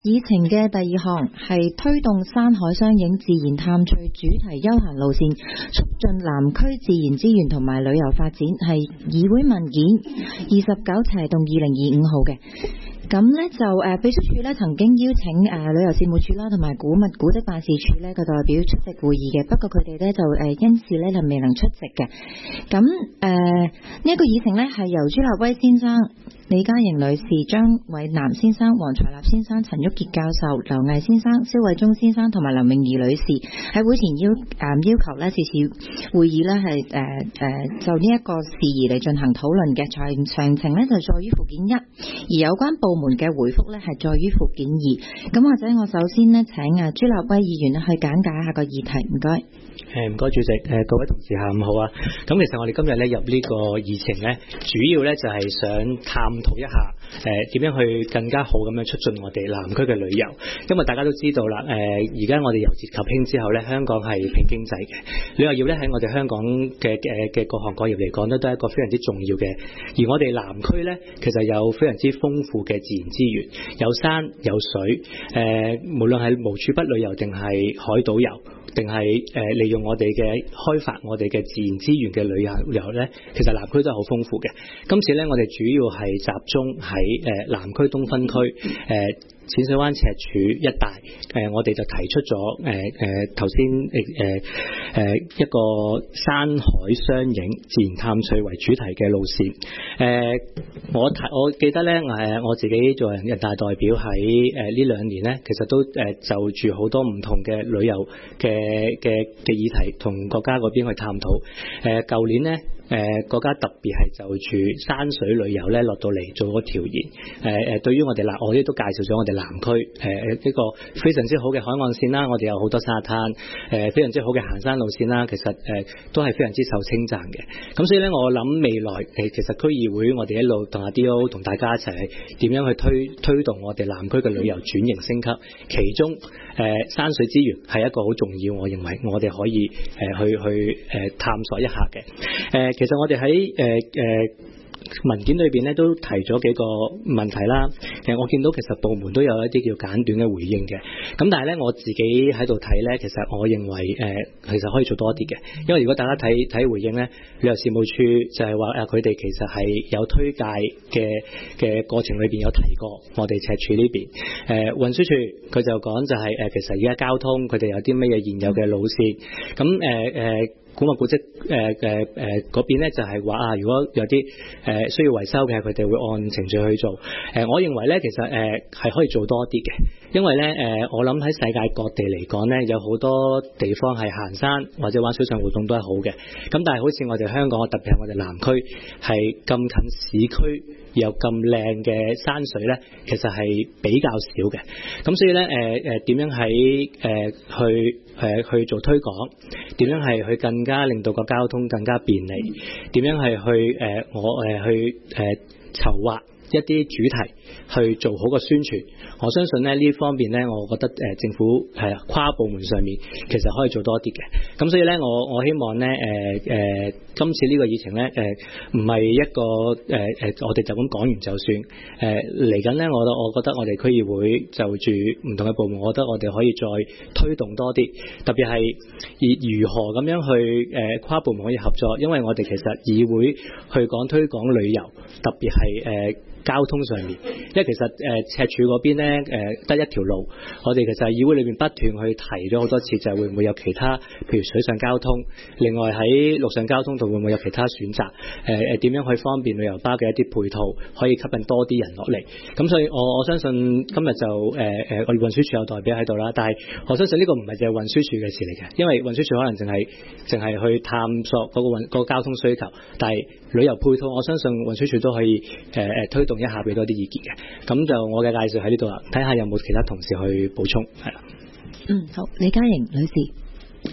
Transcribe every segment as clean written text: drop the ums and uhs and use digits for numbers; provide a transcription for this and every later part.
議程嘅第二項係推動山海相映自然探趣主題休閒路線，促進南區自然資源同埋旅遊發展，係議會文件29/2025號嘅。咁呢就秘書處呢曾經邀請旅遊事務處啦同埋古物古蹟辦事處呢個代表出席會議嘅，不過佢哋呢就因事呢就未能出席嘅。咁呢一個議程呢係由朱立威先生、李嘉瑩女士、張偉南先生、黃才立先生、陳旭傑教授、劉毅先生、蕭偉忠先生同埋林詠儀女士喺會前要求呢是次會議呢係就呢一個事宜嚟進行討論嘅，詳情呢就在於附件1，而有關部門嘅回覆呢係在於附件2。咁或者我首先呢請朱立威議員去簡介一下個議題，唔該。 唔該主席，各位同事下午好啊。咁其實我哋今日咧入呢個議程咧，主要咧就係想探討一下點樣去更加好咁樣促進我哋南區嘅旅遊。因為大家都知道啦，而家我哋由治及興之後咧，香港係拼經濟嘅，旅遊業咧喺我哋香港嘅各行各業嚟講咧，都係一個非常之重要嘅。而我哋南區咧，其實有非常之豐富嘅自然資源，有山有水，無論係無處不旅遊定係海島遊，定係利用我哋嘅開發我哋嘅自然資源嘅旅遊咧，其實南區都係好豐富嘅。今次咧，我哋主要係集中喺南區東分區淺水灣赤柱一帶，我哋就提出咗頭先一個山海相映自然探趣為主題嘅路線。我記得咧，我自己做人大代表喺呢2年咧，其實都就住好多唔同嘅旅遊嘅議題同國家嗰邊去探討。舊年咧，國家特別係就住山水旅遊咧落到嚟做個調研。對於我哋我哋都介紹咗我哋南區一個非常之好嘅海岸線啦，我哋有好多沙灘，非常之好嘅行山路線啦，其實都係非常之受稱讚嘅。咁所以咧，我諗未來其實區議會我哋一路同阿 D.O. 同大家一齊點樣去推動我哋南區嘅旅遊轉型升級，其中山水資源係一個好重要，我認為我哋可以去探索一下嘅。其實我哋喺文件裏邊咧都提咗幾個問題啦。我見到其實部門都有一啲叫簡短嘅回應嘅。咁但係咧，我自己喺度睇咧，其實我認為其實可以做多啲嘅。因為如果大家睇回應咧，旅遊事務處就係話佢哋其實係有推介嘅過程裏邊有提過我哋赤柱呢邊。運輸處佢就講就係其實而家交通佢哋有啲乜嘢現有嘅路線。咁古物古蹟嗰邊咧就係話如果有啲需要維修嘅，佢哋會按程序去做。我認為咧，其實係可以做多啲嘅，因為咧我諗喺世界各地嚟講咧，有好多地方係行山或者玩水上活動都係好嘅。咁但係好似我哋香港，特別係我哋南區係咁近市區，有咁靚嘅山水咧，其實係比較少嘅。咁所以咧點樣去做推廣，點樣係去更加令到個交通更加便利，點樣係去籌劃一啲主題去做好個宣傳。我相信咧呢方面咧，我覺得政府跨部門上面其實可以做多啲嘅。咁所以咧，我希望咧今次呢個議程咧唔係一個我哋就咁講完就算。嚟緊咧，我覺得我哋區議會就住唔同嘅部門，我覺得我哋可以再推動多啲，特別係如何咁樣去跨部門可以合作。因為我哋其實議會去講推廣旅遊，特別係交通上面，因為其實赤柱嗰邊咧得一條路，我哋其實議會裏面不斷去提咗好多次，就係會唔會有其他，譬如水上交通，另外喺陸上交通度會唔會有其他選擇？點樣去方便旅遊巴嘅一啲配套，可以吸引多啲人落嚟？咁所以我相信今日就我哋運輸署有代表喺度啦，但係我相信呢個唔係淨係運輸署嘅事嚟嘅，因為運輸署可能淨係去探索嗰個交通需求，但係旅遊配套，我相信運輸署都可以推動一下，俾多啲意見嘅。咁就我嘅介紹喺呢度啦，睇下有冇其他同事去補充，係啦。 好，李嘉瑩女士。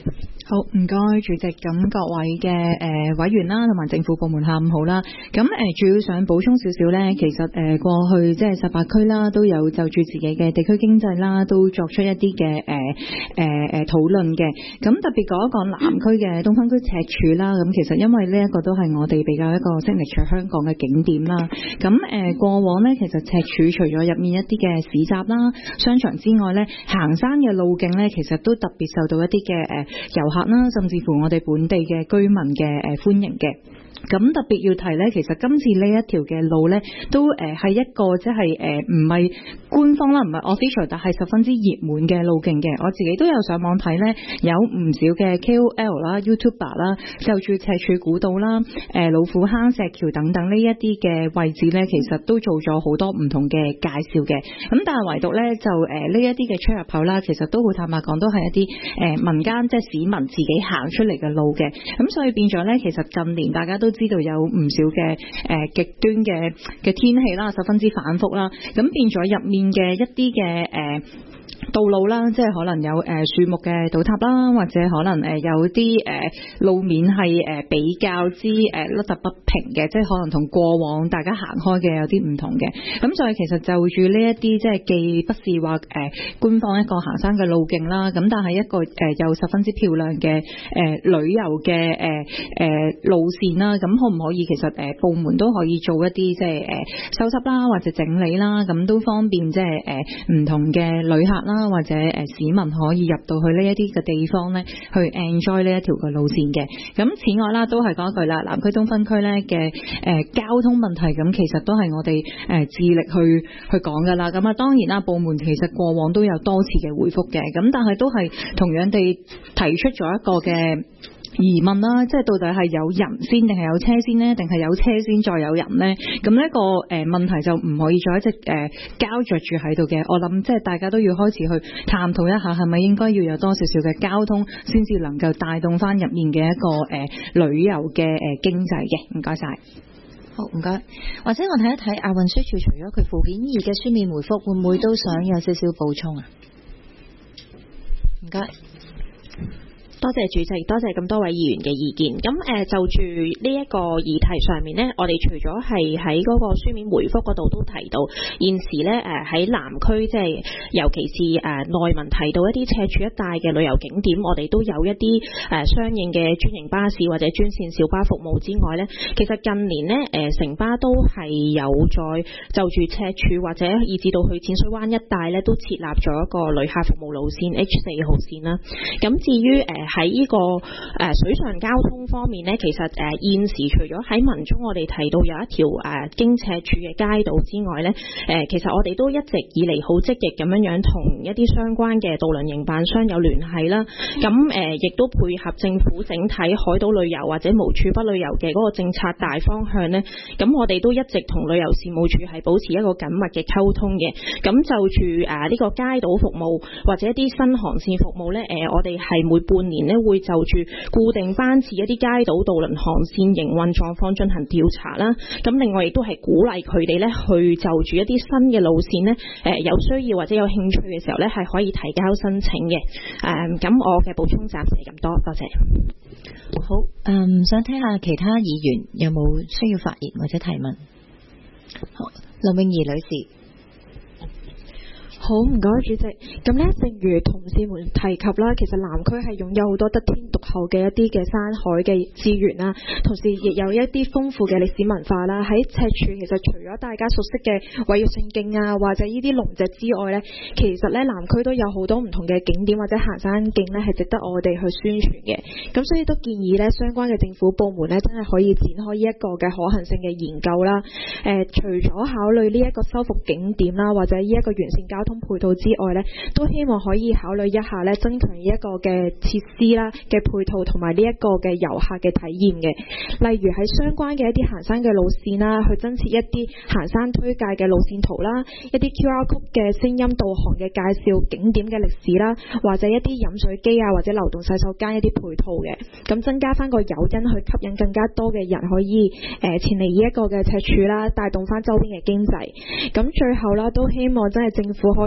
好，唔該主席。咁各位嘅委員啦，同埋政府部門下午好啦。咁主要想補充少少呢，其實過去即係18區啦，都有就住自己嘅地區經濟啦，都作出一啲嘅討論嘅。咁特別講一講南區嘅東分區赤柱啦。咁其實因為呢一個都係我哋比較一個signature香港嘅景點啦。咁過往呢，其實赤柱除咗入面一啲嘅市集啦、商場之外呢，行山嘅路徑呢，其實都特別受到一啲嘅遊客啦，甚至乎我哋本地嘅居民嘅歡迎嘅。咁特別要提呢，其實今次呢一條嘅路呢，都係一個即係唔係官方啦，唔係 official， 但係十分之熱門嘅路徑嘅。我自己都有上網睇呢，有唔少嘅 KOL 啦、YouTuber 啦，就住赤柱古道啦、老虎坑石橋等等呢一啲嘅位置呢，其實都做咗好多唔同嘅介紹嘅。咁但係唯獨呢，就呢一啲嘅出入口啦，其實都好坦白講，都係一啲民間即係市民自己行出嚟嘅路嘅。咁所以變咗呢，其實近年大家都知道有唔少嘅極端嘅天氣啦，十分之反覆啦，咁變咗入面嘅一啲嘅道路啦，即係可能有樹木嘅倒塌啦，或者可能有啲路面係比較之凹凸不平嘅，即係可能同過往大家行開嘅有啲唔同嘅。咁所以其實就住呢一啲即係既不是話官方一個行山嘅路徑啦，咁但係一個又十分之漂亮嘅旅遊嘅路線啦。咁可唔可以其實部門都可以做一啲即係收拾啦，或者整理啦，咁都方便即係唔同嘅旅客啦，或者市民可以入到去呢一啲嘅地方咧，去 enjoy 呢一條嘅路線嘅。咁此外啦，都係講一句啦，南區東分區咧嘅交通問題，咁其實都係我哋致力去講噶啦。咁啊，當然啦，部門其實過往都有多次嘅回覆嘅，咁但係都係同樣地提出咗一個嘅疑問啦，即係到底係有人先定係有車先呢？定係有車先再有人呢？咁呢個問題就唔可以再一直膠着住喺度嘅。我諗即係大家都要開始去探討一下，係咪應該要有多少少嘅交通，先至能夠帶動翻入面嘅一個旅遊嘅經濟嘅。唔該晒。 好，唔該。或者我睇一睇運輸署除咗佢附件2嘅書面回覆，會唔會都想有少少補充啊？唔該。 多謝主席，多謝咁多位議員嘅意見。咁就住呢一個議題上面呢，我哋除咗係喺嗰個書面回覆嗰度都提到，現時呢喺南區即係尤其是內文提到一啲赤柱一帶嘅旅遊景點，我哋都有一啲相應嘅專營巴士或者專線小巴服務之外呢，其實近年呢城巴都係有再就住赤柱或者以至到去淺水灣一帶呢，都設立咗一個旅客服務路線 H4 號線啦。咁至於喺呢個水上交通方面呢，其實現時除咗喺文中我哋提到有一條經赤柱嘅街道之外呢，其實我哋都一直以嚟好積極咁樣同一啲相關嘅渡輪營辦商有聯繫啦。咁亦都配合政府整體海島旅遊或者無處不旅遊嘅嗰個政策大方向呢，咁我哋都一直同旅遊事務處係保持一個緊密嘅溝通嘅。咁就住呢個街島服務或者一啲新航線服務呢，我哋係每半年呢會就住固定班次一啲街島渡輪航線營運狀況進行調查啦。咁另外亦都係鼓勵佢哋呢去就住一啲新嘅路線呢，有需要或者有興趣嘅時候呢，係可以提交申請嘅。咁我嘅補充暫時係咁多，多謝。 好，想聽下其他議員有冇需要發言或者提問。好，林泳儀女士。 好，唔該主席。咁呢，正如同事們提及啦，其實南區係擁有好多得天獨厚嘅一啲嘅山海嘅資源啦，同時亦有一啲豐富嘅歷史文化啦。喺赤柱其實除咗大家熟悉嘅衛玉勝徑啊，或者呢啲龍脊之外呢，其實呢南區都有好多唔同嘅景點或者行山徑呢係值得我哋去宣傳嘅。咁所以都建議呢相關嘅政府部門呢真係可以展開呢一個嘅可行性嘅研究啦。除咗考慮呢一個修復景點啦，或者呢一個完善交通配套之外呢，都希望可以考慮一下呢，增強呢一個嘅設施啦嘅配套同埋呢一個嘅遊客嘅體驗嘅。例如喺相關嘅一啲行山嘅路線啦，去增設一啲行山推介嘅路線圖啦，一啲 QR Code 嘅聲音導航嘅介紹景點嘅歷史啦，或者一啲飲水機啊或者流動洗手間一啲配套嘅，咁增加翻個誘因去吸引更加多嘅人可以前嚟呢一個嘅赤柱啦，帶動翻周邊嘅經濟。咁最後啦，都希望真係政府可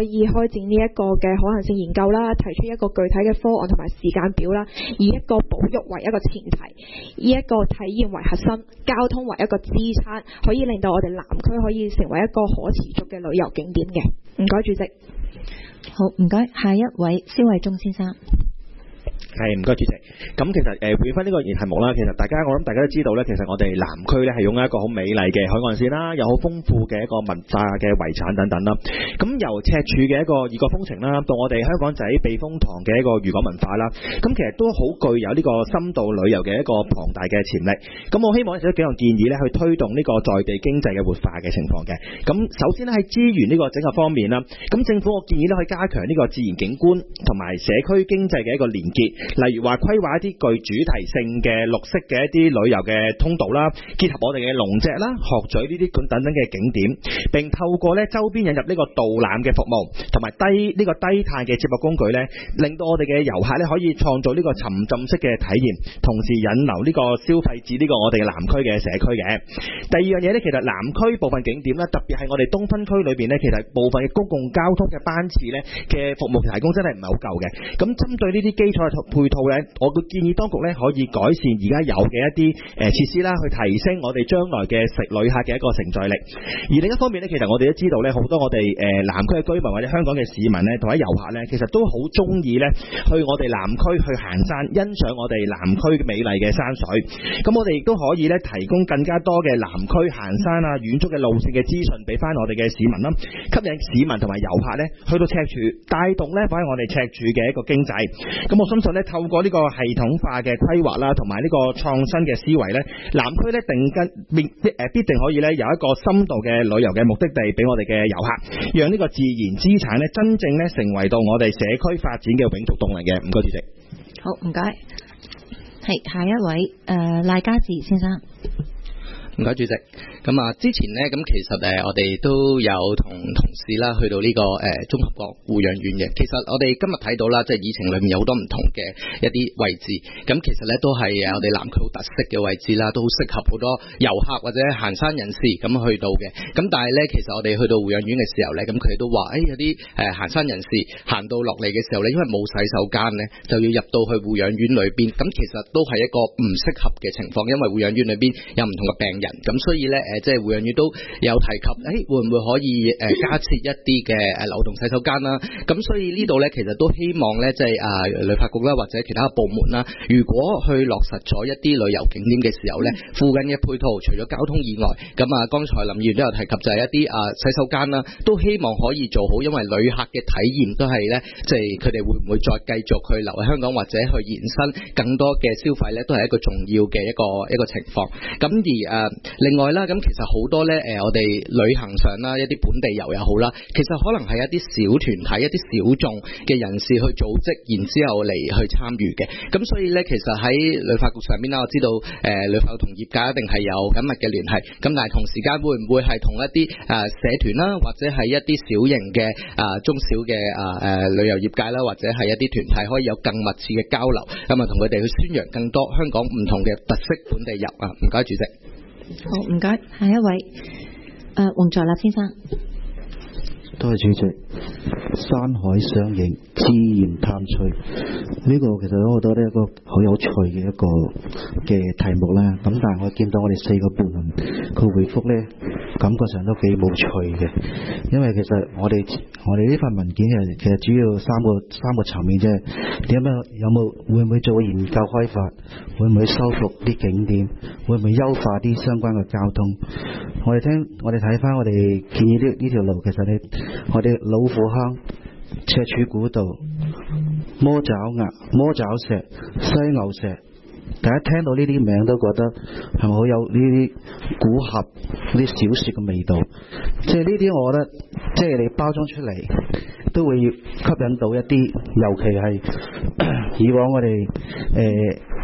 可以開展呢一個嘅可行性研究啦，提出一個具體嘅方案同埋時間表啦，以一個保育為一個前提，以一個體驗為核心，交通為一個支撐，可以令到我哋南區可以成為一個可持續嘅旅遊景點嘅。唔該，主席。 好，唔該，下一位蕭偉忠先生。 係，唔該主席。咁其實回翻呢個題目啦，其實我諗大家都知道咧，其實我哋南區咧係擁有一個好美麗嘅海岸線啦，有好豐富嘅一個文化嘅遺產等等啦。咁由赤柱嘅一個異國風情啦，到我哋香港仔避風塘嘅一個漁港文化啦，咁其實都好具有呢個深度旅遊嘅一個龐大嘅潛力。咁我希望有幾樣建議咧，去推動呢個在地經濟嘅活化嘅情況嘅。咁首先咧喺資源呢個整個方面啦，咁政府我建議咧去加強呢個自然景觀同埋社區經濟嘅一個連結。例如話規劃一啲具主題性嘅綠色嘅一啲旅遊嘅通道啦，結合我哋嘅龍脊啦、鶴咀呢啲等等嘅景點，並透過咧周邊引入呢個導覽嘅服務，同埋低碳嘅接駁工具咧，令到我哋嘅遊客咧可以創造呢個沉浸式嘅體驗，同時引流呢個消費至呢個我哋南區嘅社區嘅。第二樣嘢咧，其實南區部分景點咧，特別係我哋東分區裏邊咧，其實部分嘅公共交通嘅班次咧嘅服務提供真係唔係好夠嘅。咁針對呢啲基礎配套咧，我會建議當局咧可以改善而家有嘅一啲設施啦，去提升我哋將來嘅旅客嘅一個承載力。而另一方面咧，其實我哋都知道咧，好多我哋南區嘅居民或者香港嘅市民咧，同埋遊客咧，其實都好中意咧去我哋南區去行山，欣賞我哋南區美麗嘅山水。咁我哋亦都可以咧提供更加多嘅南區行山啊、遠足嘅路線嘅資訊俾翻我哋嘅市民啦，吸引市民同埋遊客咧去到赤柱，帶動咧反映我哋赤柱嘅一個經濟。咁我相信咧，透過呢個系統化嘅規劃啦，同埋呢個創新嘅思維咧，南區咧必定可以咧有一個深度嘅旅遊嘅目的地俾我哋嘅遊客，讓呢個自然資產咧真正咧成為到我哋社區發展嘅永續動力嘅。唔該，主席。 好，唔該。係下一位賴家智先生。 唔該，主席。咁之前呢，咁其實我哋都有同事啦去到呢個綜合國護養院嘅。其實我哋今日睇到啦，即係議程裏面有好多唔同嘅一啲位置。咁其實呢都係我哋南區好特色嘅位置啦，都好適合好多遊客或者行山人士咁去到嘅。咁但係呢，其實我哋去到護養院嘅時候呢，咁佢哋都話，有啲行山人士行到落嚟嘅時候呢，因為冇洗手間呢，就要入到去護養院裏邊。咁其實都係一個唔適合嘅情況，因為護養院裏邊有唔同嘅病人。咁所以咧，即係護養院都有提及，會唔會可以加設一啲嘅流動洗手間啦？咁所以呢度咧，其實都希望咧，即係旅發局啦，或者其他部門啦，如果去落實咗一啲旅遊景點嘅時候咧，附近嘅配套除咗交通以外，咁剛才林議員都有提及，就係一啲洗手間啦，都希望可以做好，因為旅客嘅體驗都係咧，即係佢哋會唔會再繼續去留喺香港，或者去延伸更多嘅消費咧，都係一個重要嘅一個情況。咁而另外啦，咁其實好多咧，我哋旅行上啦，一啲本地遊又好啦，其實可能係一啲小團體、一啲小眾嘅人士去組織，然之後嚟去參與嘅。咁所以咧，其實喺旅發局上邊啦，我知道旅發局同業界一定係有緊密嘅聯繫。咁但係同時間會唔會係同一啲社團啦，或者係一啲小型嘅中小嘅旅遊業界啦，或者係一啲團體可以有更密切嘅交流，咁同佢哋去宣揚更多香港唔同嘅特色本地遊啊！唔該，主席。 好，唔該，下一位黃在立先生。 多謝主席。山海相映，自然探趣，呢個其實我覺得呢一個好有趣嘅一個嘅題目啦。咁但係我見到我哋4個辯論佢回覆呢，感覺上都幾冇趣嘅，因為其實我哋呢份文件其實主要三個層面啫。會唔會做研究開發？會唔會修復啲景點？會唔會優化啲相關嘅交通？我哋睇翻我哋建議呢條路，其實我哋老虎坑、赤柱古道、魔爪石、西牛石，大家聽到呢啲名都覺得係咪好有呢啲古俠啲小說嘅味道？即係呢啲，我覺得即係你包裝出嚟都會吸引到一啲，尤其係以往我哋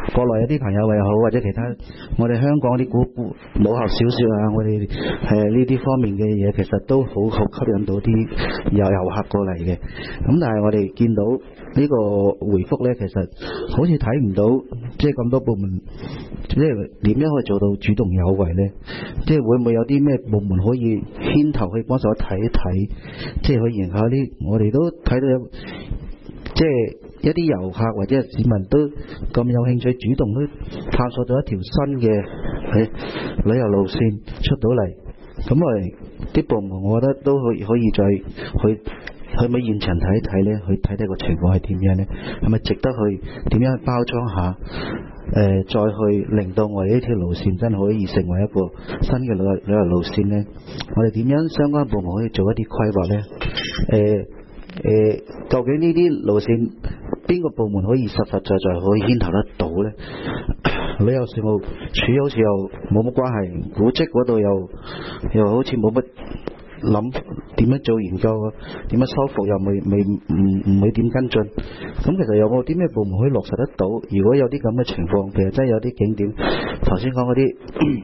國內有啲朋友又好，或者其他我哋香港啲武俠小說啊，我哋呢啲方面嘅嘢，其實都好吸引到啲遊客過嚟嘅。咁但係我哋見到呢個回覆呢，其實好似睇唔到，即係咁多部門，即係點樣可以做到主動有為呢？即係會唔會有啲咩部門可以牽頭去幫手睇一睇，即係去迎合啲我哋都睇到有，即係一啲遊客或者市民都咁有興趣，主動都探索到一條新嘅旅遊路線出到嚟。咁我哋啲部門，我覺得都可以再去咪現場睇一睇咧，去睇睇個情況係點樣咧？係咪值得去點樣去包裝下？再去令到我哋呢條路線真係可以成為一個新嘅旅遊路線咧？我哋點樣相關部門可以做一啲規劃咧？究竟呢啲路線邊個部門可以實實在在可以牽頭得到呢？旅遊事務處好似又冇乜關係，古蹟嗰度又好似冇乜諗點樣做研究啊，點樣修復又唔會點跟進。咁其實有冇啲咩部門可以落實得到？如果有啲咁嘅情況，譬如真係有啲景點，頭先講嗰啲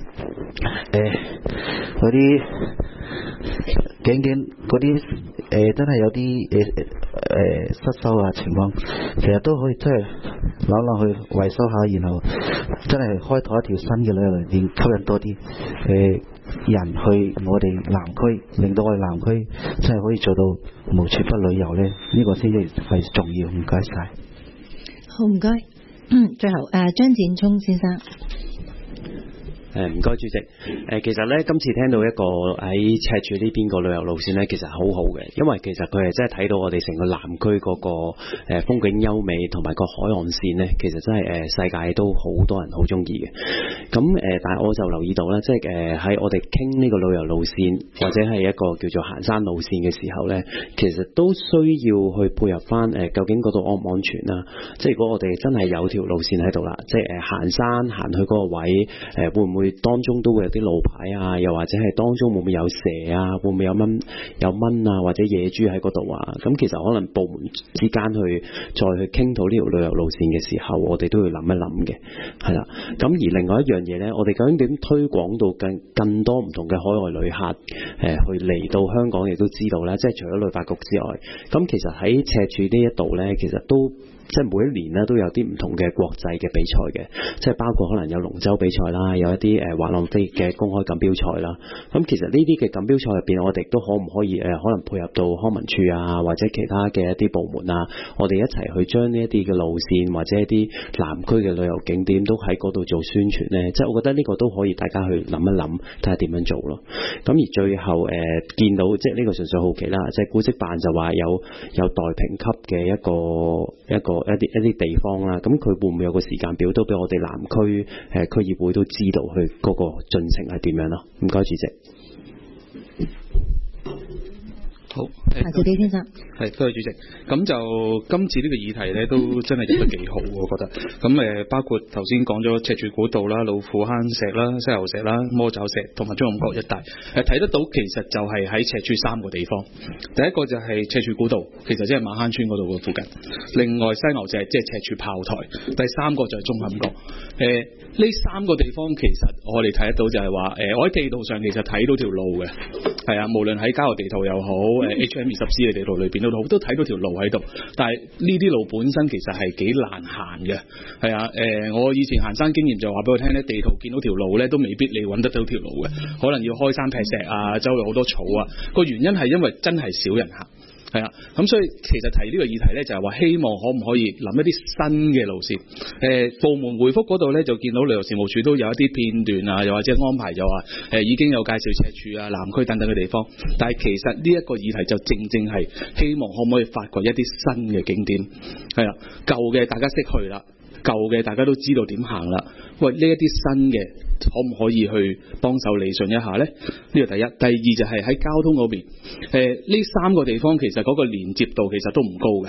嗰啲景點嗰啲真係有啲失修啊情況，其實都可以真係諗去維修下，然後真係開拓一條新嘅旅遊路線，吸引多啲人去我哋南區，令到我哋南區真係可以做到無處不旅遊呢。呢個先至係重要。唔該晒。 好，唔該。最後張展聰先生。 唔該主席。其實呢，今次聽到一個喺赤柱呢邊個旅遊路線呢，其實好好嘅，因為其實佢係真係睇到我哋成個南區嗰個風景優美同埋個海岸線呢，其實真係世界都好多人好中意嘅。咁但係我就留意到啦，即係喺我哋傾呢個旅遊路線或者係一個叫做行山路線嘅時候呢，其實都需要去配合翻究竟嗰度安唔安全啦。即係如果我哋真係有條路線喺度啦，即係行山行去嗰個位會唔會當中都會有啲路牌啊，又或者係當中會唔會有蛇啊，會唔會有蚊啊，或者野豬喺嗰度啊？咁其實可能部門之間再去傾到呢條旅遊路線嘅時候，我哋都要諗一諗嘅，係啦。咁而另外一樣嘢呢，我哋究竟點推廣到更多唔同嘅海外旅客去嚟到香港，亦都知道呢，即係除咗旅發局之外，咁其實喺赤柱呢一度呢，其實都即係每一年咧都有啲唔同嘅國際嘅比賽嘅，即係包括可能有龍舟比賽啦，有一啲滑浪飛嘅公開錦標賽啦。咁其實呢啲嘅錦標賽入邊，我哋都可唔可以可能配合到康文署啊，或者其他嘅一啲部門啊，我哋一齊去將呢一啲嘅路線或者一啲南區嘅旅遊景點都喺嗰度做宣傳呢？即係我覺得呢個都可以大家去諗一諗，睇下點樣做咯。咁而最後見到即係呢個純粹好奇啦，即係古蹟辦就話有待評級嘅一啲地方啦，咁佢會唔會有個時間表都俾我哋南區區議會都知道佢嗰個進程係點樣咯？唔該，主席。 好， 夏兆基先生。 係，多謝主席。咁就今次呢個議題呢，都真係入得幾好，我覺得。咁包括頭先講咗赤柱古道啦、老虎坑石啦、西牛石啦、魔爪石同埋中暗角一帶，睇得到其實就係喺赤柱三個地方。第一個就係赤柱古道，其實即係馬坑村嗰度嘅附近。另外西牛石即係赤柱炮台。第三個就係中暗角。呢三個地方其實我哋睇得到就係話，我喺地圖上其實睇到條路嘅，係啊，無論喺郊遊地圖又好，HM20C 嘅地圖裏邊都睇到條路喺度。但係呢啲路本身其實係幾難行嘅，係啊，我以前行山經驗就話俾我聽咧，地圖見到條路咧都未必你揾得到條路嘅，可能要開山劈石啊，周圍好多草啊。個原因係因為真係少人行。係啊，咁所以其實提呢個議題呢，就係話希望可唔可以諗一啲新嘅路線。部門回覆嗰度呢，就見到旅遊事務處都有一啲片段啊，又或者安排就話已經有介紹赤柱啊、南區等等嘅地方。但係其實呢一個議題就正係希望可唔可以發掘一啲新嘅景點。係啊，舊嘅大家識去啦，舊嘅大家都知道點行啦。喂，呢一啲新嘅可唔可以去幫手理順一下呢？呢個第一。第二就係喺交通嗰邊，呢三個地方其實嗰個連接度其實都唔高嘅。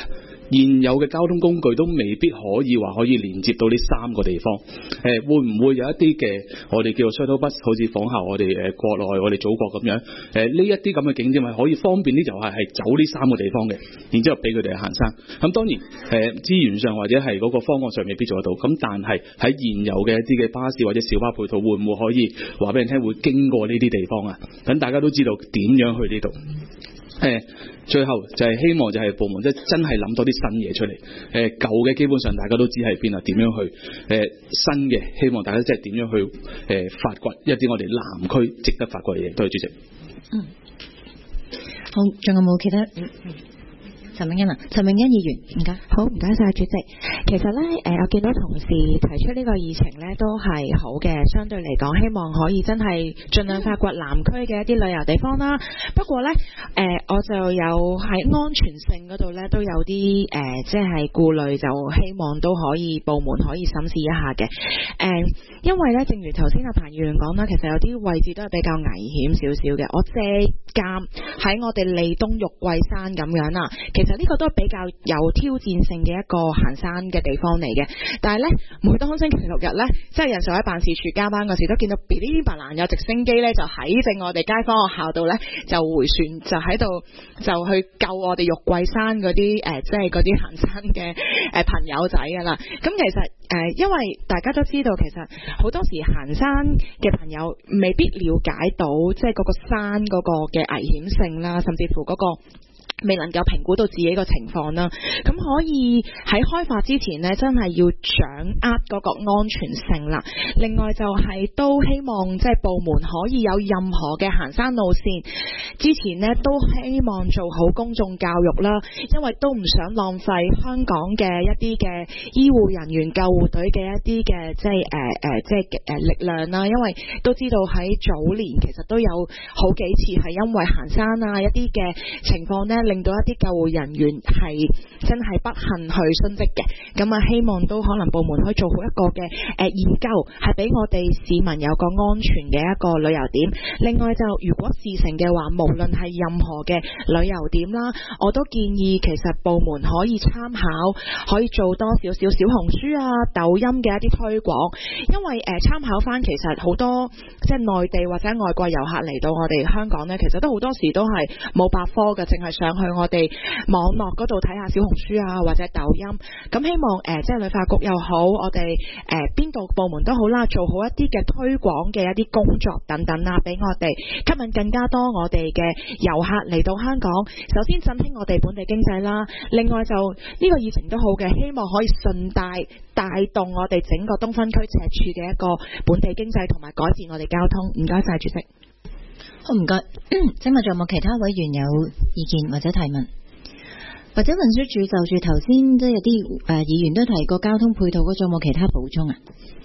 現有嘅交通工具都未必可以連接到呢3個地方。會唔會有一啲嘅我哋叫做 shuttle bus， 好似仿效我哋國內我哋祖國咁樣？呢一啲咁嘅景點係可以方便啲遊客係走呢3個地方嘅，然之後俾佢哋行山。咁當然資源上或者係嗰個方案上未必做得到。咁但係喺現有嘅一啲嘅巴士或者小巴配套，會唔會可以話俾人聽會經過呢啲地方啊？等大家都知道點樣去呢度。最後就係希望就係部門真係諗多啲新嘢出嚟。舊嘅基本上大家都知係邊啊，點樣去新嘅希望大家即係點樣去發掘一啲我哋南區值得發掘嘅嘢。多謝主席。 好，仲有冇其他？陳永欣啊，陳永欣議員，唔該。 好，唔該晒主席。其實咧，我見到同事提出呢個議程咧，都係好嘅。相對嚟講，希望可以真係盡量發掘南區嘅一啲旅遊地方啦。不過咧，我就有喺安全性嗰度咧，都有啲即係顧慮，就希望都可以部門可以審視一下嘅。因為咧，正如頭先阿彭議員講啦，其實有啲位置都係比較危險少少嘅。我借鑑喺我哋利東玉桂山咁樣啦。其實呢個都係比較有挑戰性嘅一個行山嘅地方嚟嘅，但係呢，每當星期六日呢，即係人數喺辦事處加班嗰時，都見到嗶哩吧啦有直升機呢，就喺正我哋街坊學校度呢，就回旋就喺度就去救我哋玉桂山嗰啲即係嗰啲行山嘅朋友仔㗎啦。咁其實因為大家都知道，其實好多時行山嘅朋友未必了解到即係嗰個山嗰個嘅危險性啦，甚至乎嗰個未能夠評估到自己個情況啦，咁可以喺開發之前呢，真係要掌握嗰個安全性啦。另外就係都希望即係部門可以有任何嘅行山路線之前呢，都希望做好公眾教育啦，因為都唔想浪費香港嘅一啲嘅醫護人員、救護隊嘅一啲嘅即係力量啦。因為都知道喺早年其實都有好幾次係因為行山啊一啲嘅情況呢，令到一啲救護人員係真係不幸去殉職嘅。咁啊，希望都可能部門可以做好一個嘅研究，係俾我哋市民有個安全嘅一個旅遊點。另外就如果事成嘅話，無論係任何嘅旅遊點啦，我都建議其實部門可以參考，可以做多少少小紅書啊、抖音嘅一啲推廣。因為參考翻其實好多即係內地或者外國遊客嚟到我哋香港呢，其實都好多時都係冇百科嘅，淨係上去我哋網絡嗰度睇下小紅書啊或者抖音。咁希望即係旅發局又好，我哋邊度部門都好啦，做好一啲嘅推廣嘅一啲工作等等啦，俾我哋吸引更加多我哋嘅遊客嚟到香港。首先振興我哋本地經濟啦，另外就呢個議程都好嘅，希望可以順帶動我哋整個東分區赤柱嘅一個本地經濟同埋改善我哋交通。唔該晒主席。 好，唔該。請問仲有冇其他委員有意見或者提問？或者運輸署就住頭先即係有啲議員都提過交通配套嗰種，有冇其他補充啊？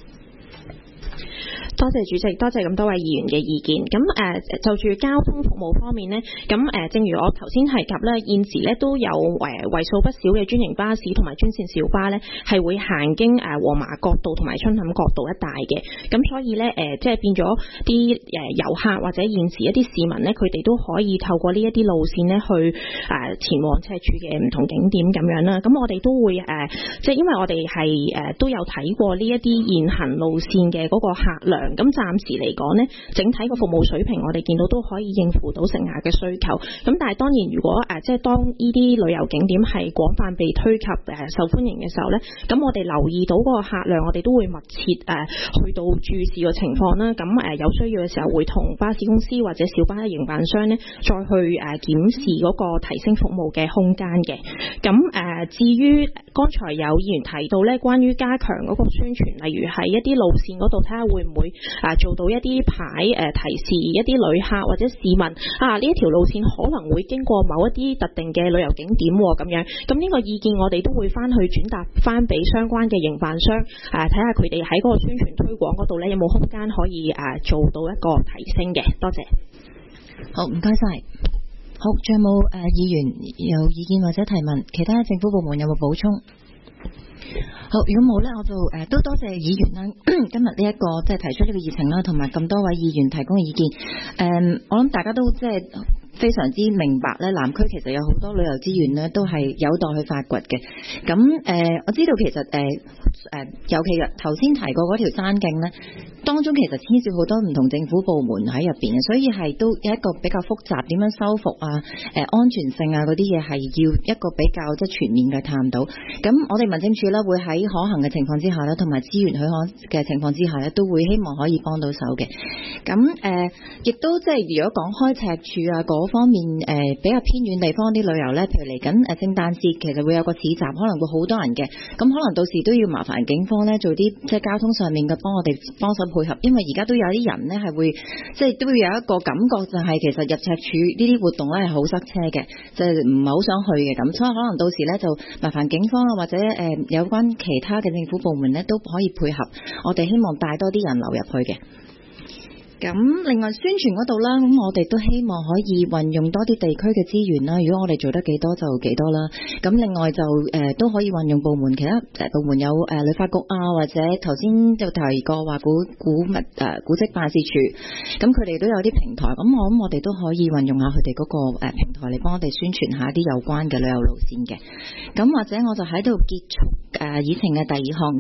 多謝主席，多謝咁多位議員嘅意見。咁就住交通服務方面呢，咁正如我頭先提及咧，現時咧都有為數不少嘅專營巴士同埋專線小巴咧係會行經黃麻角道同埋春坎角道一帶嘅。咁所以咧即係變咗啲遊客或者現時一啲市民咧，佢哋都可以透過呢一啲路線咧去前往赤柱嘅唔同景點咁樣啦。咁我哋都會即係因為我哋係都有睇過呢一啲現行路線嘅嗰個客量。咁暫時嚟講呢，整體個服務水平我哋見到都可以應付到乘客嘅需求。咁但係當然，如果即係當呢啲旅遊景點係廣泛被推及受歡迎嘅時候呢，咁我哋留意到嗰個客量，我哋都會密切去到注視個情況啦。咁有需要嘅時候，會同巴士公司或者小巴嘅營辦商呢，再去檢視嗰個提升服務嘅空間嘅。咁至於剛才有議員提到呢，關於加強嗰個宣傳，例如喺一啲路線嗰度睇下會唔會做到一啲牌提示一啲旅客或者市民呢一條路線可能會經過某一啲特定嘅旅遊景點咁樣。咁呢個意見我哋都會翻去轉達翻俾相關嘅營辦商睇下佢哋喺嗰個宣傳推廣嗰度呢有冇空間可以做到一個提升嘅。多謝。 好，唔該晒。好，仲有冇議員有意見或者提問？其他政府部門有冇補充？好，如果冇呢，我就都多謝議員啦。今日呢一個即係提出呢個議程啦，同埋咁多位議員提供嘅意見。我諗大家都即係非常之明白咧，南區其實有好多旅遊資源咧，都係有待去發掘嘅。咁我知道其實尤其頭先提過嗰條山徑咧，當中其實牽涉好多唔同政府部門喺入邊嘅，所以係都有一個比較複雜點樣修復啊、安全性啊嗰啲嘢係要一個比較即係全面嘅探討。咁我哋民政處咧會喺可行嘅情況之下咧，同埋資源許可嘅情況之下咧，都會希望可以幫到手嘅。咁亦都即係如果講開赤柱啊嗰方面比較偏遠地方啲旅遊咧，譬如嚟緊聖誕節其實會有個市集，可能會好多人嘅，咁可能到時都要麻煩警方咧做啲即係交通上面嘅幫手配合，因為而家都有啲人咧係會即係都會有一個感覺就係其實入赤柱呢啲活動咧係好塞車嘅，即係唔係好想去嘅咁，所以可能到時咧就麻煩警方啊或者有關其他嘅政府部門咧都可以配合，我哋希望帶多啲人流入去嘅。咁另外宣傳嗰度啦，咁我哋都希望可以運用多啲地區嘅資源啦。如果我哋做得幾多就幾多啦。咁另外就都可以運用部門，其他部門有旅發局啊，或者頭先就提過話古蹟辦事處，咁佢哋都有啲平台。咁我諗我哋都可以運用下佢哋嗰個平台嚟幫我哋宣傳下一啲有關嘅旅遊路線嘅。咁或者我就喺度結束議程嘅第二項。